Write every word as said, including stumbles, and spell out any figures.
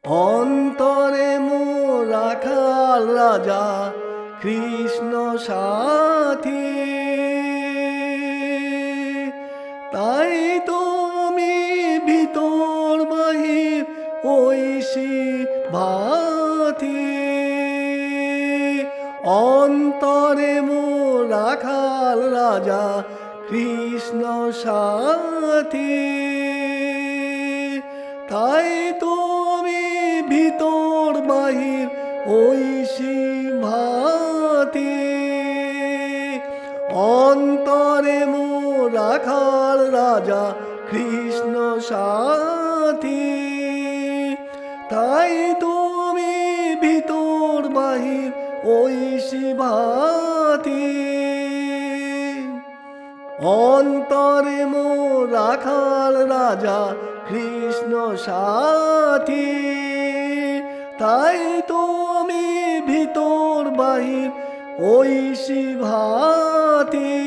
অন্তরে মোর রাখাল রাজা কৃষ্ণ সাথী, তাই তো আমি ভিতর বাহির ঐশী ভাতি। অন্তরে মোর রাখাল রাজা কৃষ্ণ সাথী, তাই তো আমি ভিতর বাহির ঐশী ভাতি। অন্তরে মোর রাখাল রাজা কৃষ্ণ সাথী, তাই তো আমি ভিতর বাহির ঐশী ভাতি। অন্তরে মোর রাখাল রাজা কৃষ্ণ সাথী, তাই তো আমি ভিতর বাহির ঐশী ভাতি।